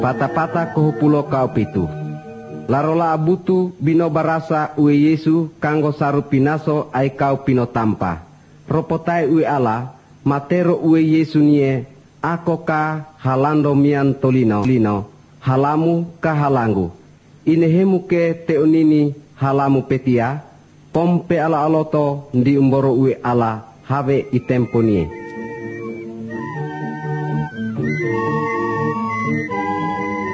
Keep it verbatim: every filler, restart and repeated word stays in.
Pata-pata kohupulo kau pitu. Larola abutu bino barasa ue Yesu kanggo saru pinaso ai kau pino tampa. Ropotai ue ala matero ue Yesu nie ako ka halando mian tolino lino halamu ka halangu. Inehemu ke teonini halamu petia pompe ala aloto ndi umboro ue ala have itemponie.